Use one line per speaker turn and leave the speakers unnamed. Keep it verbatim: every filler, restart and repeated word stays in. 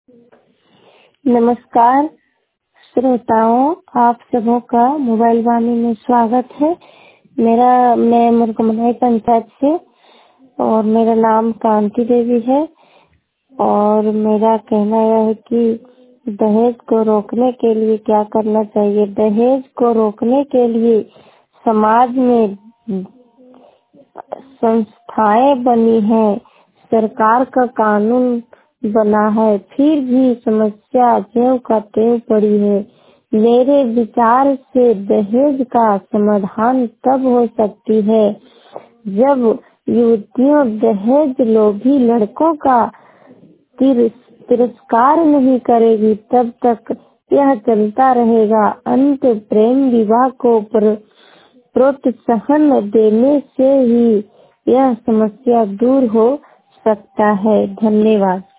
नमस्कार श्रोताओं, आप सबों का मोबाइल वाणी में स्वागत है। मेरा मैं मुर्गमनाई पंचायत से और मेरा नाम कांति देवी है। और मेरा कहना यह है कि दहेज को रोकने के लिए क्या करना चाहिए। दहेज को रोकने के लिए समाज में संस्थाएं बनी हैं, सरकार का कानून बना है, फिर भी समस्या ज्यों का त्यों पड़ी है। मेरे विचार से दहेज का समाधान तब हो सकती है जब युवतियों दहेज लोभी लड़कों का तिरस्कार नहीं करेगी, तब तक यह चलता रहेगा। अंत प्रेम विवाह को प्रोत्साहन देने से ही यह समस्या दूर हो सकता है। धन्यवाद।